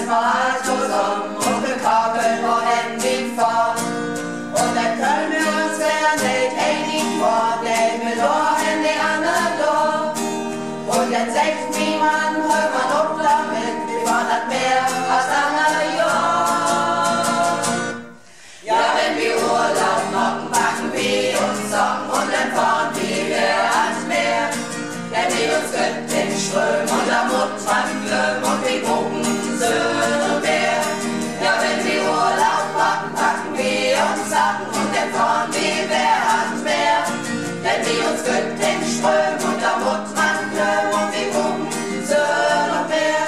mal zusammen und wir kabeln wohin die fahren. Und dann können wir uns wer nicht einig vor, denn wir in die andere Tor. Und dann sagt niemand, hör mal auf damit, wir waren das mehr als andere Jahr. Ja, wenn wir Urlaub machen, packen wir uns Socken und dann fahren wir ans Meer. Denn wir uns gönnt den Ström und der Mut dran glöm und wir gucken Söhne und Meer. Ja, wenn wir Urlaub machen, packen wir uns Socken und dann fahren wir ans Meer. Denn wir uns gönnt den Ström und der Mut dran glöm und wir gucken Söhne und Meer.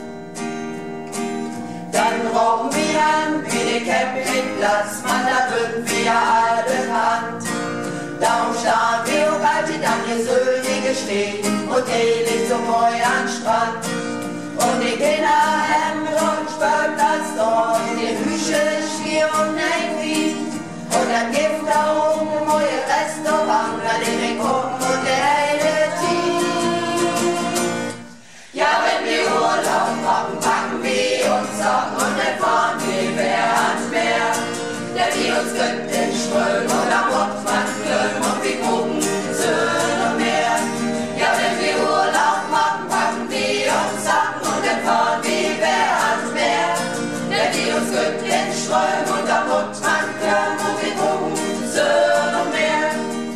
Dann rauchen wir an wie den Campingplatz, man, da würden wir alle Hand. Darum starren wir auf alte Danke Söhnige stehen und ewig zum neuen Strand. Und die Kinder haben und Spörplatz dort, die Hüsche schier und ein Wies. Und dann gibt da oben ein neues Restaurant, da den wir gucken und der hele Team. Ja, wenn wir Urlaub machen, packen wir uns Socken und dann fahren wir ans Meer. Der wir uns gönnt den Ström und am Mutmann glöm und wir gucken Söhne und Meer. Ja, wenn wir Urlaub machen, packen wir uns Socken und dann fahren wir ans Meer. Der wir uns gönnt den Ström und am Mutmann glöm und wir gucken Söhne und Meer.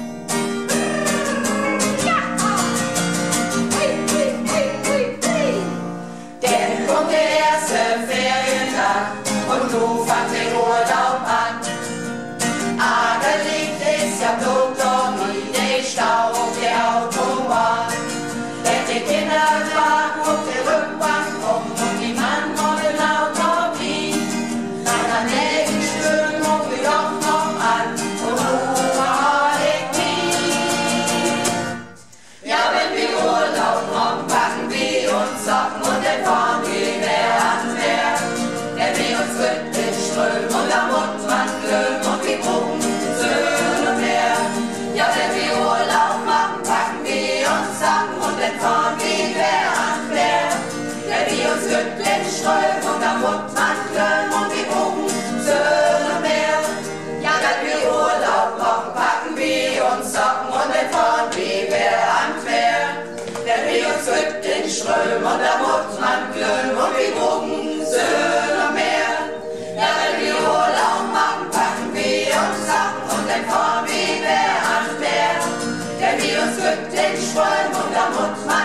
Denn kommt der erste Ferientag und du fangst den Urlaub an. Ärgerlich ist ja bloß doch nie der Stau auf der Autobahn. Denn die Kinder tragen auf der Rückbank rum und die Mann wollen lauter fliehen. Nach der nächsten Stunde rufen wir doch noch an und rufen ich nie. Ja, wenn wir Urlaub machen, packen wir uns Socken und dann fahren wir ans Meer. Denn wir uns gönnt den Ström und am Mutmann glöm und wir gucken Söhne und Meer. Ja, wenn wir Urlaub machen, packen wir uns Socken und dann fahren wir ans Meer. Denn wir uns gönnt den Ström und am Mutmann glöm und wir gucken Söhne und Meer. Ja, wenn wir Urlaub machen, packen wir uns Socken und dann fahren wir ans Meer. Denn wir uns gönnt den Ström und am Mutmann glöm und wir gucken Söhne und Meer. Ja, wenn wir Urlaub machen, packen wir uns Socken und dann fahren wir ans Meer. Denn wir uns gönnt den Ström und am Mutmann